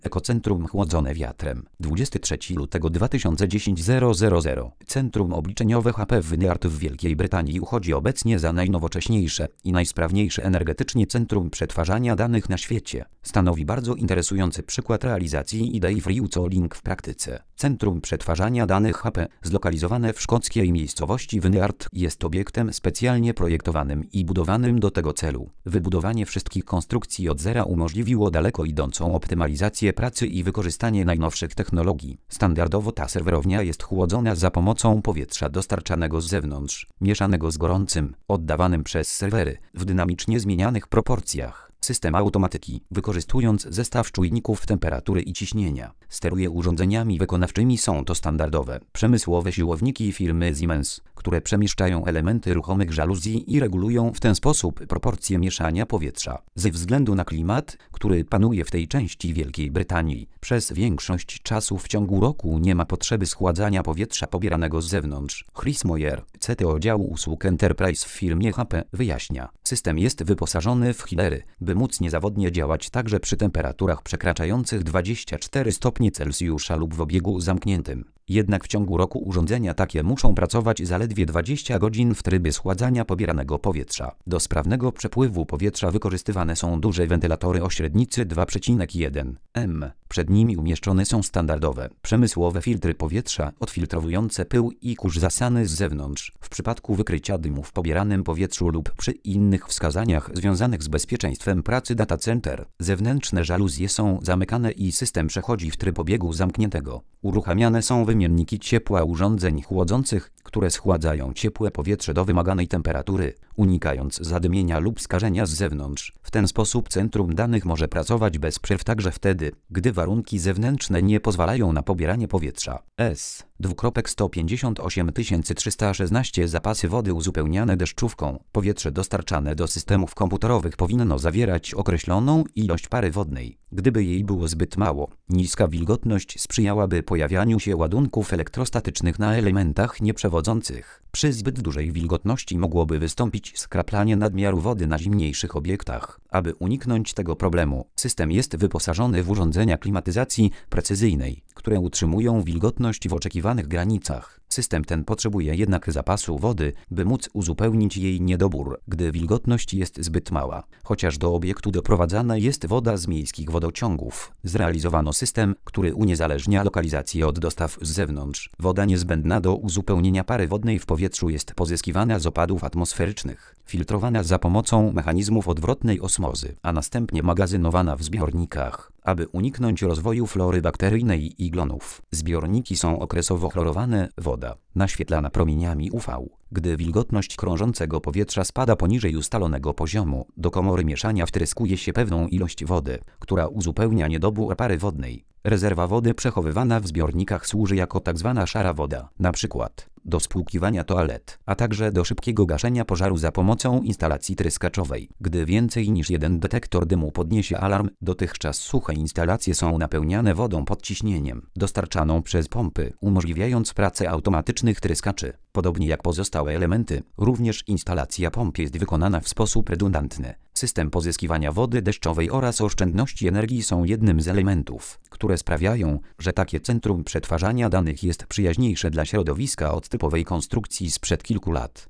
Ekocentrum chłodzone wiatrem. 23 lutego 2010 000. Centrum obliczeniowe HP Wynyard w Wielkiej Brytanii uchodzi obecnie za najnowocześniejsze i najsprawniejsze energetycznie centrum przetwarzania danych na świecie. Stanowi bardzo interesujący przykład realizacji idei Free Link w praktyce. Centrum przetwarzania danych HP, zlokalizowane w szkockiej miejscowości Wynyard, jest obiektem specjalnie projektowanym i budowanym do tego celu. Wybudowanie wszystkich konstrukcji od zera umożliwiło daleko idącą optymalizację pracy i wykorzystanie najnowszych technologii. Standardowo ta serwerownia jest chłodzona za pomocą powietrza dostarczanego z zewnątrz, mieszanego z gorącym, oddawanym przez serwery, w dynamicznie zmienianych proporcjach. System automatyki, wykorzystując zestaw czujników temperatury i ciśnienia, steruje urządzeniami wykonawczymi. Są to standardowe, przemysłowe siłowniki firmy Siemens, które przemieszczają elementy ruchomych żaluzji i regulują w ten sposób proporcje mieszania powietrza. Ze względu na klimat, który panuje w tej części Wielkiej Brytanii, przez większość czasu w ciągu roku nie ma potrzeby schładzania powietrza pobieranego z zewnątrz. Chris Moyer, CTO działu usług Enterprise w firmie HP, wyjaśnia. System jest wyposażony w chillery, by móc niezawodnie działać także przy temperaturach przekraczających 24 stopnie Celsjusza lub w obiegu zamkniętym. Jednak w ciągu roku urządzenia takie muszą pracować zaledwie 20 godzin w trybie schładzania pobieranego powietrza. Do sprawnego przepływu powietrza wykorzystywane są duże wentylatory o średnicy 2,1 m. Przed nimi umieszczone są standardowe, przemysłowe filtry powietrza odfiltrowujące pył i kurz zasany z zewnątrz. W przypadku wykrycia dymu w pobieranym powietrzu lub przy innych wskazaniach związanych z bezpieczeństwem pracy data center, zewnętrzne żaluzje są zamykane i system przechodzi w tryb obiegu zamkniętego. Uruchamiane są wymienniki ciepła urządzeń chłodzących, które schładzają ciepłe powietrze do wymaganej temperatury, unikając zadymienia lub skażenia z zewnątrz. W ten sposób centrum danych może pracować bez przerw także wtedy, gdy warunki zewnętrzne nie pozwalają na pobieranie powietrza. S:158 316 Zapasy wody uzupełniane deszczówką. Powietrze dostarczane do systemów komputerowych powinno zawierać określoną ilość pary wodnej. Gdyby jej było zbyt mało, niska wilgotność sprzyjałaby pojawianiu się ładunków elektrostatycznych na elementach nieprzewodzących. Przy zbyt dużej wilgotności mogłoby wystąpić skraplanie nadmiaru wody na zimniejszych obiektach. Aby uniknąć tego problemu, system jest wyposażony w urządzenia klimatyzacji precyzyjnej, które utrzymują wilgotność w oczekiwanych granicach. System ten potrzebuje jednak zapasu wody, by móc uzupełnić jej niedobór, gdy wilgotność jest zbyt mała. Chociaż do obiektu doprowadzana jest woda z miejskich wodociągów, zrealizowano system, który uniezależnia lokalizację od dostaw z zewnątrz. Woda niezbędna do uzupełnienia pary wodnej w powietrzu jest pozyskiwana z opadów atmosferycznych, filtrowana za pomocą mechanizmów odwrotnej osmozy, a następnie magazynowana w zbiornikach. Aby uniknąć rozwoju flory bakteryjnej i glonów, zbiorniki są okresowo chlorowane. Woda naświetlana promieniami UV. Gdy wilgotność krążącego powietrza spada poniżej ustalonego poziomu, do komory mieszania wtryskuje się pewną ilość wody, która uzupełnia niedobór pary wodnej. Rezerwa wody przechowywana w zbiornikach służy jako tzw. szara woda, np. do spłukiwania toalet, a także do szybkiego gaszenia pożaru za pomocą instalacji tryskaczowej. Gdy więcej niż jeden detektor dymu podniesie alarm, dotychczas suche instalacje są napełniane wodą pod ciśnieniem, dostarczaną przez pompy, umożliwiając pracę automatycznych tryskaczy. Podobnie jak pozostałe elementy, również instalacja pomp jest wykonana w sposób redundantny. System pozyskiwania wody deszczowej oraz oszczędności energii są jednym z elementów, które sprawiają, że takie centrum przetwarzania danych jest przyjaźniejsze dla środowiska od typowej konstrukcji sprzed kilku lat.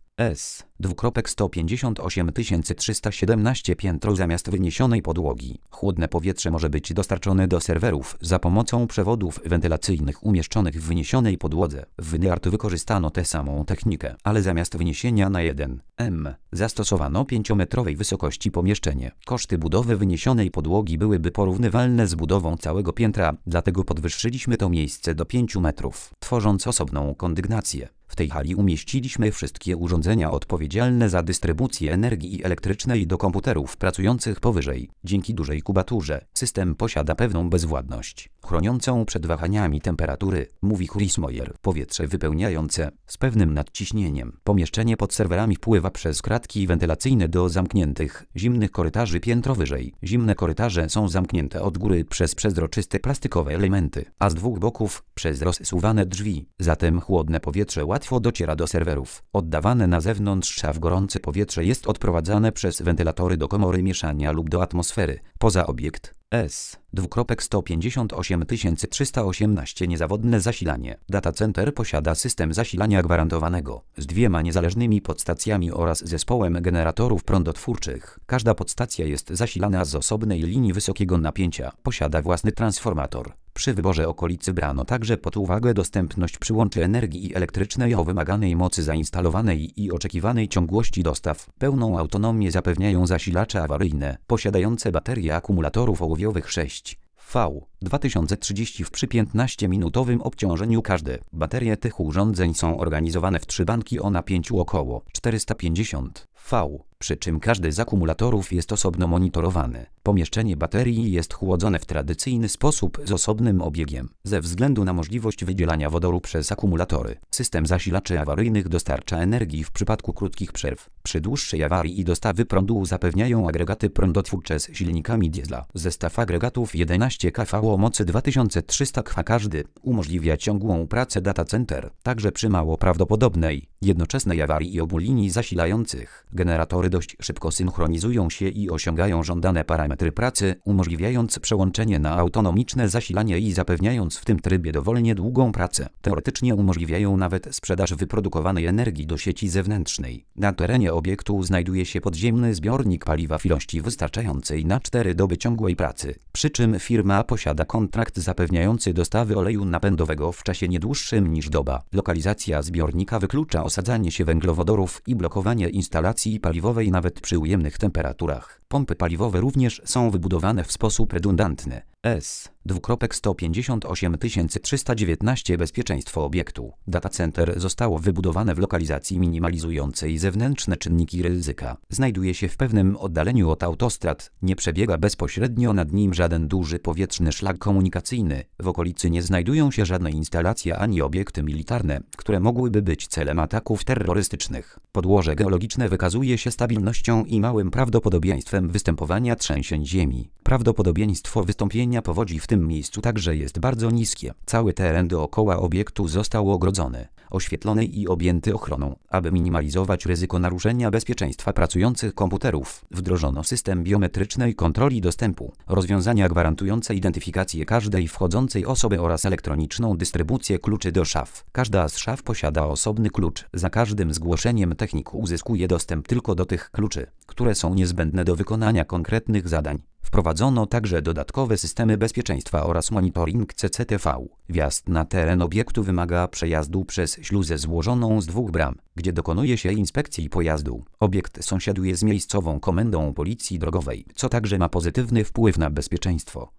S:158 317 piętro zamiast wyniesionej podłogi. Chłodne powietrze może być dostarczone do serwerów za pomocą przewodów wentylacyjnych umieszczonych w wyniesionej podłodze. W Wynyard wykorzystano tę samą technikę, ale zamiast wyniesienia na 1 m zastosowano 5-metrowej wysokości pomieszczenie. Koszty budowy wyniesionej podłogi byłyby porównywalne z budową całego piętra, dlatego podwyższyliśmy to miejsce do 5 metrów, tworząc osobną kondygnację. W tej hali umieściliśmy wszystkie urządzenia odpowiedzialne za dystrybucję energii elektrycznej do komputerów pracujących powyżej. Dzięki dużej kubaturze system posiada pewną bezwładność, chroniącą przed wahaniami temperatury, mówi Chris Moyer. Powietrze wypełniające z pewnym nadciśnieniem pomieszczenie pod serwerami wpływa przez kratki wentylacyjne do zamkniętych, zimnych korytarzy piętro wyżej. Zimne korytarze są zamknięte od góry przez przezroczyste plastikowe elementy, a z dwóch boków przez rozsuwane drzwi. Zatem chłodne powietrze łatwo dociera do serwerów. Oddawane na zewnątrz, a w gorące powietrze jest odprowadzane przez wentylatory do komory mieszania lub do atmosfery, poza obiekt. S258318 niezawodne zasilanie. Data center posiada system zasilania gwarantowanego z 2 niezależnymi podstacjami oraz zespołem generatorów prądotwórczych. Każda podstacja jest zasilana z osobnej linii wysokiego napięcia. Posiada własny transformator. Przy wyborze okolicy brano także pod uwagę dostępność przyłączy energii elektrycznej o wymaganej mocy zainstalowanej i oczekiwanej ciągłości dostaw. Pełną autonomię zapewniają zasilacze awaryjne, posiadające baterie akumulatorów ołowiowych 6V2030 przy 15-minutowym obciążeniu każde. Baterie tych urządzeń są organizowane w 3 banki o napięciu około 450V, przy czym każdy z akumulatorów jest osobno monitorowany. Pomieszczenie baterii jest chłodzone w tradycyjny sposób z osobnym obiegiem, ze względu na możliwość wydzielania wodoru przez akumulatory. System zasilaczy awaryjnych dostarcza energii w przypadku krótkich przerw. Przy dłuższej awarii i dostawy prądu zapewniają agregaty prądotwórcze z silnikami diesla. Zestaw agregatów 11 kV o mocy 2300 kW każdy umożliwia ciągłą pracę data center, także przy mało prawdopodobnej, jednoczesnej awarii i obu linii zasilających. Generatory dość szybko synchronizują się i osiągają żądane parametry pracy, umożliwiając przełączenie na autonomiczne zasilanie i zapewniając w tym trybie dowolnie długą pracę. Teoretycznie umożliwiają nawet sprzedaż wyprodukowanej energii do sieci zewnętrznej. Na terenie obiektu znajduje się podziemny zbiornik paliwa w ilości wystarczającej na 4 doby ciągłej pracy, przy czym firma posiada kontrakt zapewniający dostawy oleju napędowego w czasie nie dłuższym niż doba. Lokalizacja zbiornika wyklucza osadzanie się węglowodorów i blokowanie instalacji paliwowej nawet przy ujemnych temperaturach. Pompy paliwowe również są wybudowane w sposób redundantny. S258319 Bezpieczeństwo obiektu. Data center zostało wybudowane w lokalizacji minimalizującej zewnętrzne czynniki ryzyka. Znajduje się w pewnym oddaleniu od autostrad, nie przebiega bezpośrednio nad nim żaden duży powietrzny szlak komunikacyjny. W okolicy nie znajdują się żadne instalacje ani obiekty militarne, które mogłyby być celem ataków terrorystycznych. Podłoże geologiczne wykazuje się stabilnością i małym prawdopodobieństwem występowania trzęsień ziemi. Prawdopodobieństwo wystąpienia powodzi w tym miejscu także jest bardzo niskie. Cały teren dookoła obiektu został ogrodzony, oświetlony i objęty ochroną. Aby minimalizować ryzyko naruszenia bezpieczeństwa pracujących komputerów, wdrożono system biometrycznej kontroli dostępu, rozwiązania gwarantujące identyfikację każdej wchodzącej osoby oraz elektroniczną dystrybucję kluczy do szaf. Każda z szaf posiada osobny klucz. Za każdym zgłoszeniem technik uzyskuje dostęp tylko do tych kluczy, które są niezbędne do wykonania konkretnych zadań. Wprowadzono także dodatkowe systemy bezpieczeństwa oraz monitoring CCTV. Wjazd na teren obiektu wymaga przejazdu przez śluzę złożoną z 2 bram, gdzie dokonuje się inspekcji pojazdu. Obiekt sąsiaduje z miejscową komendą policji drogowej, co także ma pozytywny wpływ na bezpieczeństwo.